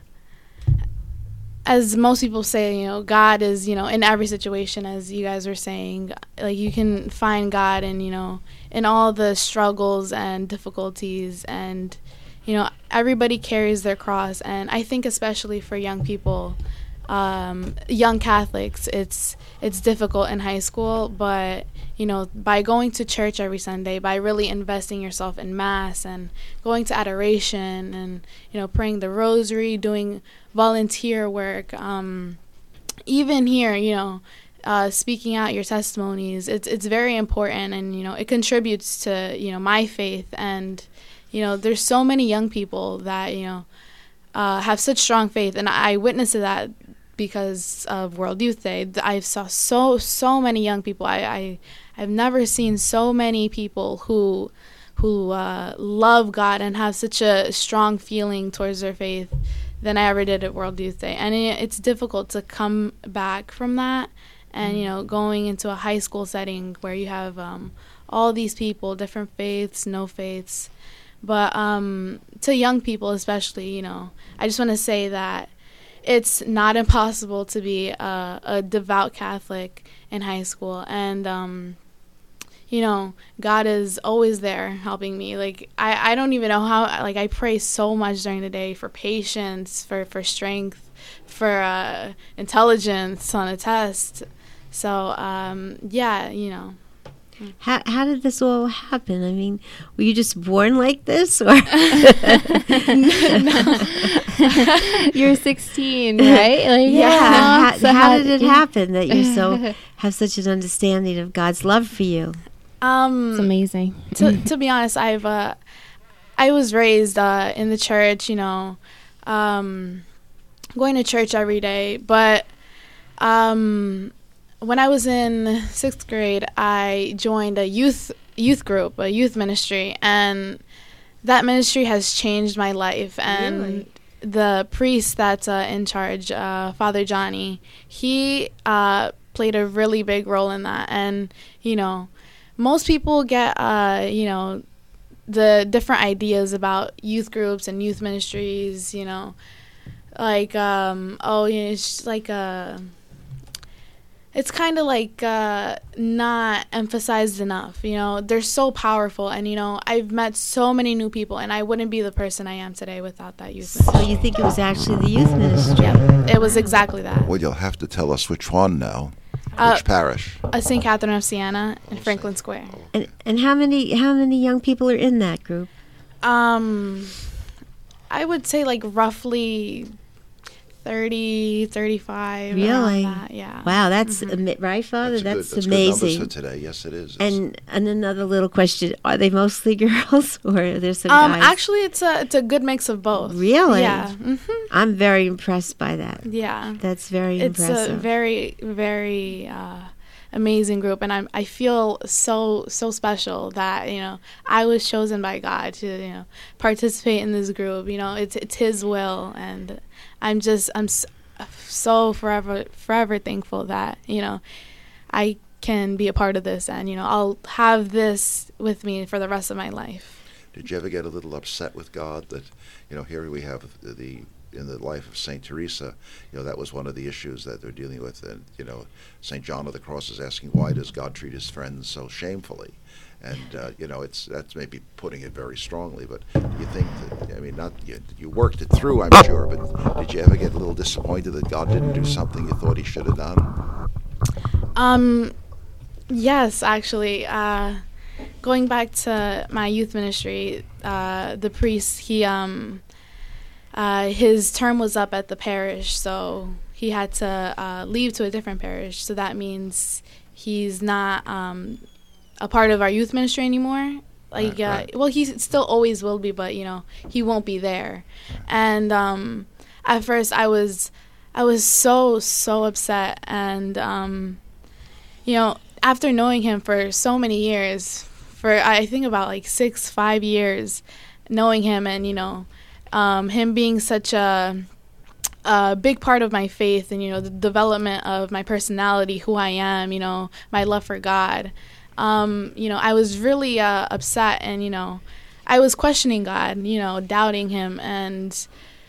S5: as most people say, you know, God is, you know, in every situation, as you guys were saying. Like, you can find God in, you know, in all the struggles and difficulties, and, you know, everybody carries their cross. And I think especially for young people, um, young Catholics, it's it's difficult in high school, but, you know, by going to church every Sunday, by really investing yourself in Mass and going to adoration and, you know, praying the rosary, doing volunteer work, um, even here, you know, uh, speaking out your testimonies, it's it's very important, and, you know, it contributes to, you know, my faith. And, you know, there's so many young people that, you know, uh, have such strong faith, and I witnessed that because of World Youth Day. I saw so so many young people. I, I I've never seen so many people who who uh, love God and have such a strong feeling towards their faith than I ever did at World Youth Day. And it, it's difficult to come back from that, and, you know, going into a high school setting where you have um, all these people, different faiths, no faiths. But um, to young people especially, you know, I just want to say that it's not impossible to be a, a devout Catholic in high school. And, um, you know, God is always there helping me. Like, I, I don't even know how, like, I pray so much during the day for patience, for, for strength, for uh, intelligence on a test. So, um, yeah, you know.
S3: How how did this all happen? I mean, were you just born like this, or?
S2: You're sixteen, right? Like,
S3: yeah.
S2: yeah.
S3: How,
S2: So
S3: how did it happen that you so have such an understanding of God's love for you?
S5: Um,
S2: It's amazing.
S5: to to be honest, I've uh, I was raised uh, in the church, you know, um, going to church every day. But um, when I was in sixth grade, I joined a youth youth group, a youth ministry, and that ministry has changed my life. And
S3: Really?
S5: the priest that's uh, in charge, uh, Father Johnny, he uh, played a really big role in that. And, you know, most people get, uh, you know, the different ideas about youth groups and youth ministries, you know, like, um, oh, you know, it's like a... It's kind of like uh, not emphasized enough, you know. They're so powerful, and, you know, I've met so many new people, and I wouldn't be the person I am today without that youth ministry.
S3: So you think it was actually the youth ministry?
S5: Yeah, it was exactly that.
S4: Well, you'll have to tell us which one now.
S5: Uh,
S4: which parish?
S5: Uh, Saint Catherine of Siena in Franklin Square.
S3: And and how many how many young people are in that group?
S5: Um, I would say like roughly thirty, thirty-five.
S3: Really?
S5: That, yeah.
S3: Wow, that's
S5: Mm-hmm.
S3: ami- right, Father.
S4: That's,
S3: That's,
S4: good, that's
S3: amazing.
S4: good numbers for today. Yes, it is. It's,
S3: And and another little question: are they mostly girls, or are there some
S5: Um,
S3: guys?
S5: actually, it's a it's a good mix of both.
S3: Really?
S5: Yeah. hmm
S3: I'm very impressed by that.
S5: Yeah.
S3: That's very
S5: It's
S3: impressive.
S5: a very very uh, amazing group, and I'm I feel so so special that, you know, I was chosen by God to, you know, participate in this group. You know, it's it's His will, and I'm just I'm so, so forever forever thankful that, you know, I can be a part of this, and, you know, I'll have this with me for the rest of my life.
S4: Did you ever get a little upset with God that, you know, here we have the, the in the life of Saint Teresa, you know, that was one of the issues that they're dealing with, and, you know, Saint John of the Cross is asking, why does God treat his friends so shamefully? And, uh, you know, it's that's maybe putting it very strongly, but do you think that, I mean, not you, you worked it through, I'm sure, but did you ever get a little disappointed that God didn't do something you thought he should have done?
S5: Um, yes, actually. Uh, going back to my youth ministry, uh, the priest, he, um, uh, his term was up at the parish, so he had to uh, leave to a different parish. So that means he's not um, a part of our youth ministry anymore. Like,
S4: Right,
S5: uh,
S4: right.
S5: well, he still always will be, but, you know, he won't be there. And um, at first, I was, I was so so upset, and um, you know, after knowing him for so many years, for I think about like six, five years, knowing him, and, you know, um, him being such a a big part of my faith, and, you know, the development of my personality, who I am, you know, my love for God. Um, you know, I was really uh, upset, and, you know, I was questioning God, you know, doubting him, and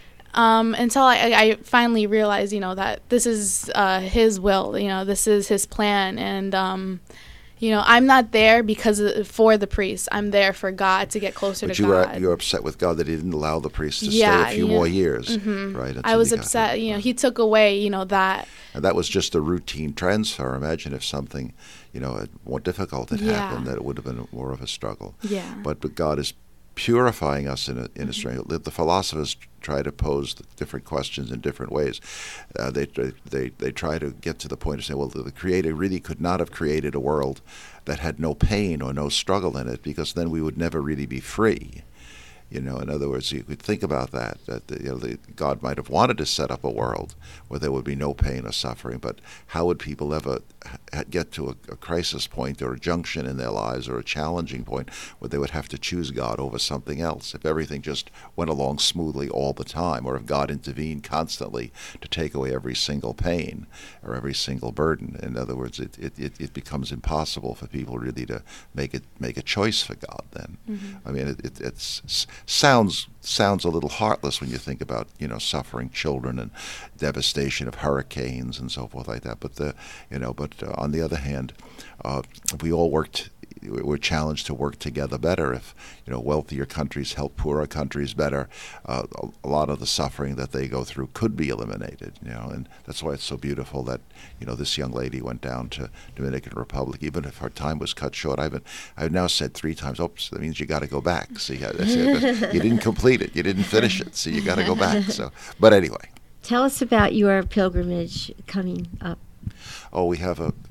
S5: um, until I, I finally realized, you know, that this is uh, his will, you know, this is his plan, and, um, you know, I'm not there because of, for the priest. I'm there for God, to get closer
S4: But
S5: to
S4: you
S5: God.
S4: were you were upset with God that he didn't allow the priest to
S5: Yeah,
S4: stay a few
S5: yeah.
S4: more years,
S5: Mhm.
S4: right?
S5: I
S4: until
S5: was
S4: he got
S5: upset,
S4: there.
S5: you know, he took away, you know, that.
S4: And that was just a routine transfer. Imagine if something, you know, had- more difficult had
S5: Yeah.
S4: happened, that it would have been more of a struggle.
S5: Yeah.
S4: But but God is purifying us in a in a strange. The, the philosophers try to pose the different questions in different ways. Uh, they they they try to get to the point of saying, well, the, the Creator really could not have created a world that had no pain or no struggle in it, because then we would never really be free. You know, in other words, you could think about that, that the, you know, the, God might have wanted to set up a world where there would be no pain or suffering, but how would people ever ha- get to a, a crisis point or a junction in their lives or a challenging point where they would have to choose God over something else if everything just went along smoothly all the time, or if God intervened constantly to take away every single pain or every single burden? In other words, it, it, it, it becomes impossible for people really to make it make a choice for God then.
S5: Mm-hmm.
S4: I mean, it, it it's, sounds sounds a little heartless when you think about, you know, suffering children and devastation of hurricanes and so forth like that. But the you know, but uh, on the other hand, uh, if we all worked, we're challenged to work together better. If, you know, wealthier countries help poorer countries better, uh, a, a lot of the suffering that they go through could be eliminated. You know, and that's why it's so beautiful that, you know, this young lady went down to Dominican Republic, even if her time was cut short. I've been, I've now said three times, oops, that means you got to go back. See, I said, you didn't complete it, you didn't finish it, so you got to go back. So, but anyway.
S3: Tell us about your pilgrimage coming up.
S4: Oh, we have a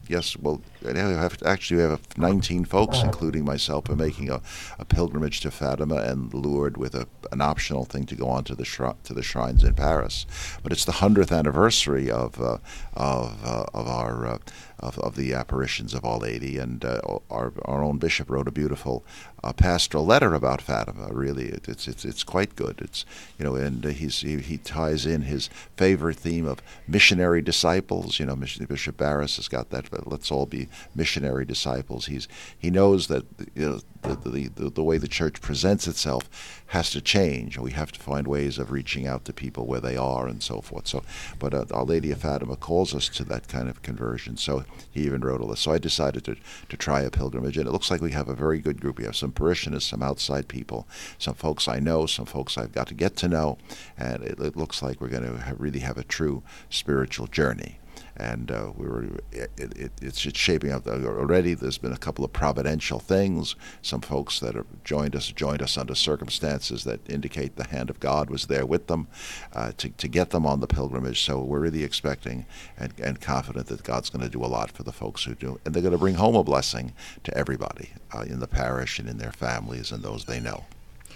S4: yes, well, we have, actually we have nineteen folks, including myself, are making a, a pilgrimage to Fatima and Lourdes with a, an optional thing to go on to the shri- to the shrines in Paris. But it's the hundredth anniversary of uh, of uh, of our uh, of, of the apparitions of Our Lady, and uh, our our own bishop wrote a beautiful uh, pastoral letter about Fatima. Really, it, it's it's it's quite good. It's you know, and uh, he's he, he ties in his favorite theme of missionary disciples. You know, Mission, Bishop Barris has got that. But let's all be missionary disciples. He's he knows that you know the the, the the way the church presents itself has to change. We have to find ways of reaching out to people where they are and so forth. So, but uh, Our Lady of Fatima calls us to that kind of conversion. So he even wrote a list. So I decided to to try a pilgrimage, and it looks like we have a very good group. We have some parishioners, some outside people, some folks I know, some folks I've got to get to know, and it, it looks like we're going to have, really have a true spiritual journey. And uh, we were, it, it, it's, it's shaping up already. There's been a couple of providential things. Some folks that have joined us joined us under circumstances that indicate the hand of God was there with them uh, to, to get them on the pilgrimage. So we're really expecting and, and confident that God's going to do a lot for the folks who do. And they're going to bring home a blessing to everybody uh, in the parish and in their families and those they know.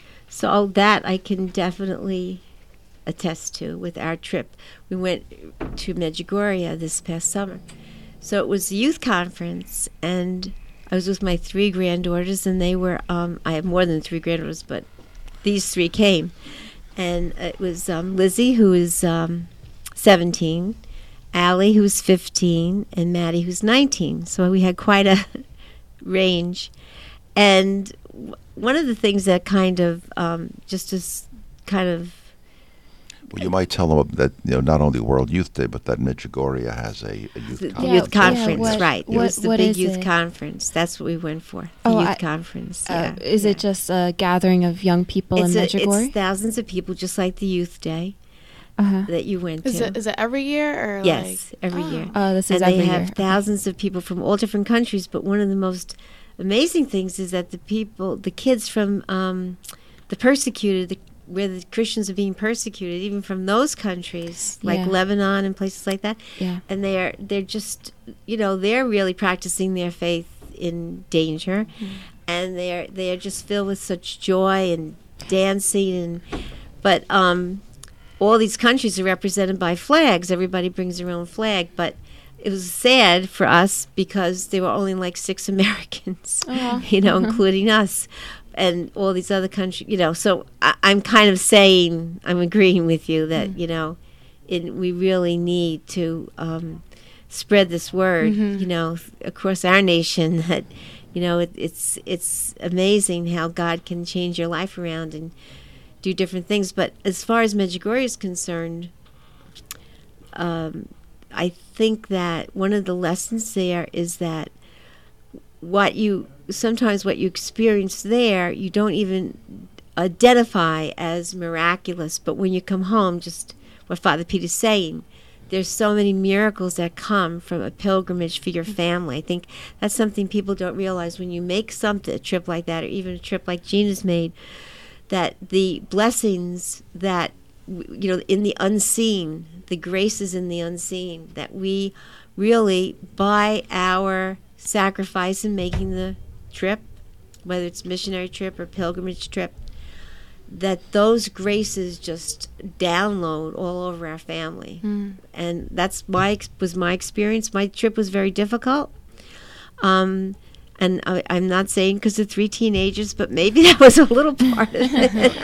S3: So that I can definitely attest to with our trip. We went to Medjugorje this past summer. So it was a youth conference, and I was with my three granddaughters, and they were, um, I have more than three granddaughters, but these three came. And it was um, Lizzie, who is um, seventeen, Allie, who's fifteen, and Maddie, who's nineteen. So we had quite a range. And w- one of the things that kind of, um, just as kind of,
S4: well, you might tell them that you know not only World Youth Day, but that Medjugorje has a, a youth
S3: the
S4: conference.
S3: youth conference,
S2: yeah, what,
S3: right?
S2: What,
S3: it was the
S2: what
S3: big
S2: is
S3: youth
S2: it?
S3: conference. That's what we went for. The
S2: Oh,
S3: youth
S2: I-
S3: conference.
S2: Uh,
S3: Yeah,
S2: is
S3: yeah.
S2: it just a gathering of young people
S3: It's,
S2: in
S3: a,
S2: Medjugorje?
S3: it's thousands of people, just like the Youth Day
S2: Uh-huh.
S3: that you went
S5: Is
S3: to.
S5: it is it every year or
S3: yes,
S5: like
S3: every
S5: oh.
S3: year.
S2: Oh, this is
S3: and they
S2: every
S3: have
S2: year.
S3: thousands of people from all different countries. But one of the most amazing things is that the people, the kids from um, the persecuted, the, where the Christians are being persecuted, even from those countries, like
S2: Yeah.
S3: Lebanon and places like that,
S2: Yeah.
S3: and they're they're just, you know, they're really practicing their faith in danger, and they're they're just filled with such joy and dancing, and but um, all these countries are represented by flags. Everybody brings their own flag, but it was sad for us because there were only like six Americans,
S2: Aw.
S3: you know, including us. And all these other countries, you know, so I, I'm kind of saying, I'm agreeing with you that,
S2: Mm.
S3: you know, it, we really need to um, spread this word,
S2: Mm-hmm.
S3: you know, across our nation that, you know, it, it's it's amazing how God can change your life around and do different things. But as far as Medjugorje is concerned, um, I think that one of the lessons there is that what you sometimes what you experience there you don't even identify as miraculous, but when you come home, just what Father Peter's saying, there's so many miracles that come from a pilgrimage for your family. I think that's something people don't realize when you make something a trip like that, or even a trip like Gina's made, that the blessings that you know in the unseen, the graces in the unseen, that we really by our sacrifice in making the trip, whether it's missionary trip or pilgrimage trip, that those graces just download all over our family.
S5: Mm.
S3: And that's my was my experience. My trip was very difficult. Um, and I, I'm not saying because of three teenagers, but maybe that was a little part of it.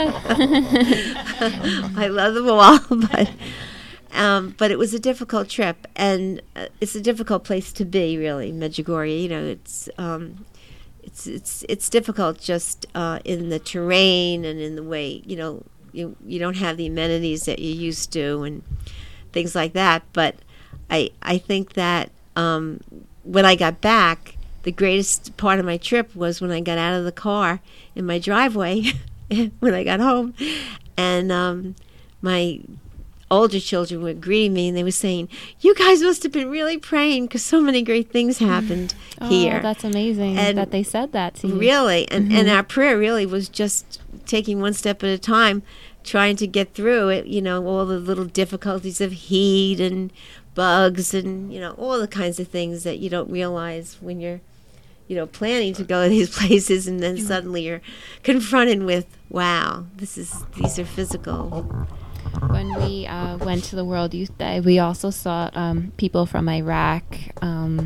S3: I love them all, but Um, but it was a difficult trip, and uh, it's a difficult place to be, really, Medjugorje. You know, it's um, it's it's it's difficult just uh, in the terrain and in the way, you know, you you don't have the amenities that you used to and things like that. But I I think that um, when I got back, the greatest part of my trip was when I got out of the car in my driveway when I got home, and um, my older children were greeting me, and they were saying, "You guys must have been really praying because so many great things happened
S2: Oh,
S3: here."
S2: that's amazing
S3: And
S2: that they said that to you.
S3: Really, and and our prayer really was just taking one step at a time, trying to get through it. You know, all the little difficulties of heat and bugs and, you know, all the kinds of things that you don't realize when you're, you know, planning to go to these places, and then suddenly you're confronted with, wow, this is these are physical.
S2: When we uh, went to the World Youth Day, we also saw um, people from Iraq, um,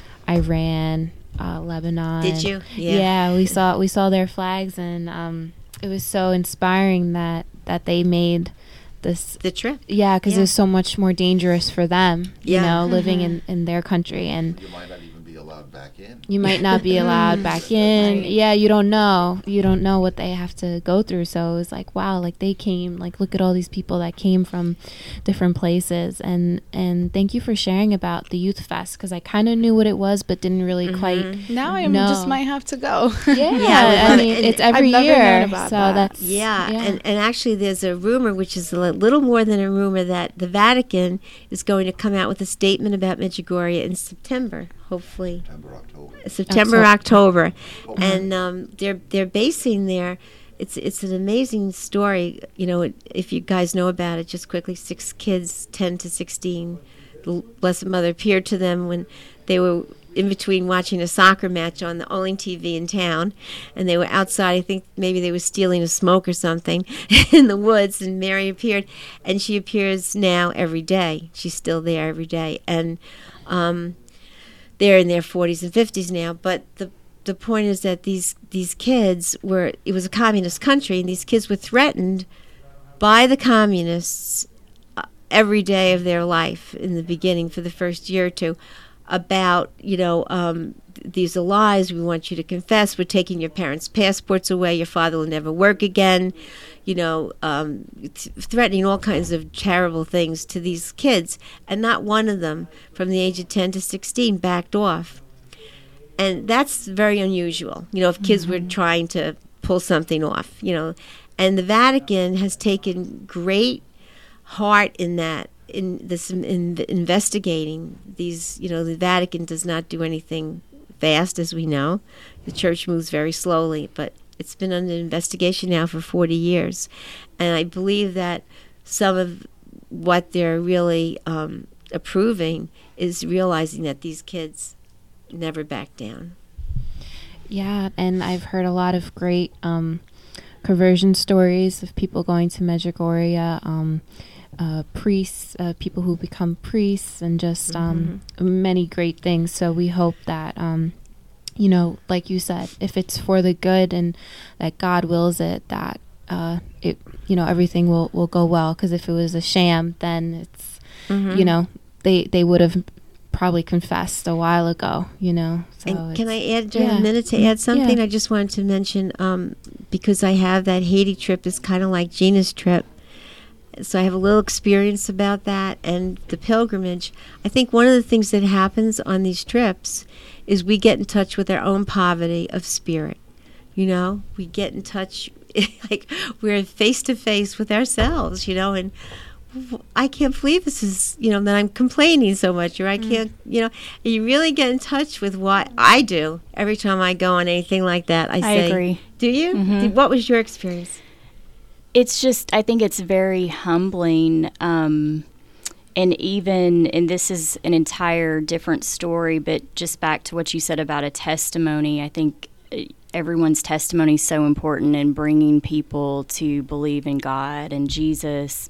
S2: Iran, uh, Lebanon.
S3: Did you?
S2: Yeah. yeah, we saw we saw their flags, and um, it was so inspiring that, that they made this
S3: the trip.
S2: Yeah, because
S3: Yeah.
S2: it was so much more dangerous for them, you
S3: Yeah.
S2: know, living in, in their country, and
S4: You might not even be allowed back in.
S2: you might not be allowed back in.
S6: Right.
S2: Yeah, you don't know. You don't know what they have to go through. So it was like, wow, like they came, like look at all these people that came from different places. And and thank you for sharing about the Youth Fest, because I kind of knew what it was, but didn't really quite.
S5: Now I
S2: No.
S5: just might have to go.
S2: Yeah,
S3: Yeah, we
S2: I
S3: love
S2: mean,
S3: it.
S2: it's
S3: And
S2: every
S5: I've never
S2: year.
S5: known about
S2: so
S5: that.
S2: that's
S3: Yeah, And, and actually there's a rumor, which is a li- little more than a rumor, that the Vatican is going to come out with a statement about Medjugorje in September, hopefully.
S4: September, October.
S3: September, October,
S4: Oh.
S3: and um, they're they're basing their. It's it's an amazing story. You know, if you guys know about it, just quickly, six kids, ten to sixteen, the Blessed Mother appeared to them when they were in between watching a soccer match on the only T V in town, and they were outside. I think maybe they were stealing a smoke or something in the woods, and Mary appeared, and she appears now every day. She's still there every day, and. Um, They're in their forties and fifties now, but the the point is that these these kids were, it was a communist country, and these kids were threatened by the communists uh, every day of their life in the beginning for the first year or two about, you know, um, these are lies, we want you to confess, we're taking your parents' passports away, your father will never work again, you know, um, th- threatening all kinds of terrible things to these kids. And not one of them, from the age of ten to sixteen, backed off. And that's very unusual, you know, if kids were trying to pull something off, you know. And the Vatican has taken great heart in that, in this, in investigating these, you know, the Vatican does not do anything fast, as we know. The church moves very slowly, but it's been under investigation now for forty years. And I believe that some of what they're really um, approving is realizing that these kids never back down.
S2: Yeah, and I've heard a lot of great um, conversion stories of people going to Medjugorje, um, uh, priests, uh, people who become priests, and just um,
S3: Mm-hmm.
S2: many great things. So we hope that, um, you know, like you said, if it's for the good and that God wills it, that uh, it, you know, everything will, will go well. Because if it was a sham, then it's,
S3: Mm-hmm.
S2: you know, they they would have probably confessed a while ago, you know. So
S3: And can I
S2: it's-
S3: add do I have
S2: yeah.
S3: a minute to add something?
S2: Yeah.
S3: I just wanted to mention, um, because I have that Haiti trip is kind of like Gina's trip. So I have a little experience about that and the pilgrimage. I think one of the things that happens on these trips is we get in touch with our own poverty of spirit. You know, we get in touch, like we're face to face with ourselves, you know, and I can't believe this is, you know, that I'm complaining so much, or I can't, you know, and you really get in touch with what I do every time I go on anything like that. I
S6: I
S3: say,
S6: agree.
S3: do you?
S6: Mhm.
S3: Did- what was your experience?
S6: It's just, I think it's very humbling. Um, and even, and this is an entire different story, but just back to what you said about a testimony, I think uh, everyone's testimony is so important in bringing people to believe in God and Jesus.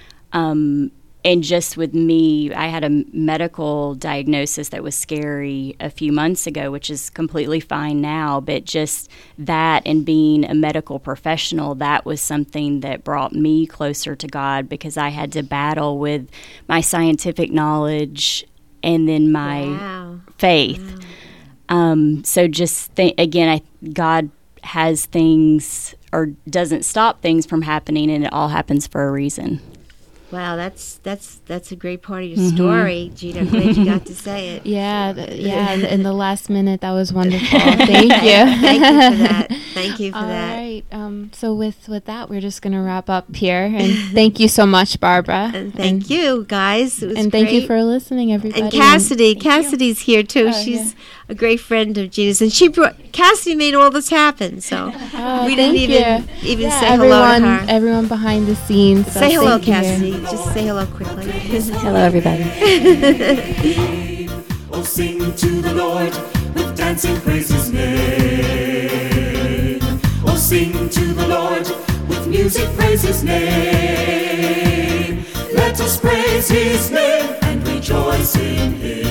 S6: Um, and just with me, I had a medical diagnosis that was scary a few months ago, which is completely fine now. But just that and being a medical professional, that was something that brought me closer to God, because I had to battle with my scientific knowledge and then my
S3: Wow.
S6: faith. Um, so just th- again, I, God has things, or doesn't stop things from happening, and it all happens for a reason.
S3: Wow, that's that's that's a great part of your story, Gina. I'm glad you got to say it.
S2: Yeah, th- yeah. In, in the last minute, that was wonderful. Thank you.
S3: Thank you for that. Thank you for
S2: All
S3: that.
S2: right. Um, so with with that, we're just gonna wrap up here. And thank you so much, Barbara.
S3: And thank you, guys. It was
S2: And thank you
S3: great.
S2: for listening, everybody.
S3: And Cassidy,
S2: thank you.
S3: Cassidy's here too.
S2: Oh,
S3: She's
S2: yeah.
S3: a a great friend of Gina's, and she brought Cassidy made all this happen. So
S2: Oh,
S3: we didn't
S2: thank
S3: even
S2: you.
S3: even
S2: Yeah,
S3: say
S2: everyone,
S3: hello to her.
S2: everyone behind the scenes. so
S3: Say hello,
S2: thank you.
S3: Cassidy. Just say hello quickly.
S6: Hello, everybody.
S7: Oh, sing to the Lord with dancing praise His name. Oh, sing to the Lord with music praise His name. Let us praise His name and rejoice in Him.